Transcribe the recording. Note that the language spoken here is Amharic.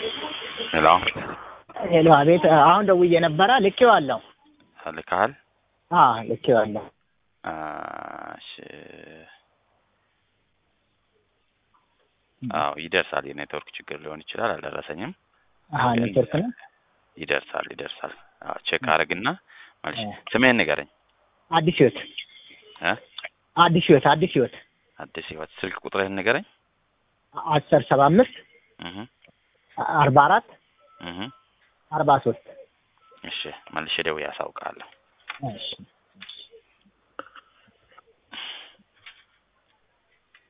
ሄሎ ሄሎ፣ አቤት። አሁን ደውዬ ነበረ። ልኬዋለሁ። ልካል? ልኬዋለሁ። እሺ። አዎ ይደርሳል። የኔትወርክ ችግር ሊሆን ይችላል። አልደረሰኝም። ኔትወርክ ነው። ይደርሳል። አዎ ቼክ አድርግና ማለት ስሜን ንገረኝ። አዲስ ህይወት። አዲስ ህይወት። ስልክ ቁጥርህን ንገረኝ። 1075 44 43። እሺ መልሼ ደውዬ አሳውቃለሁ። እሺ።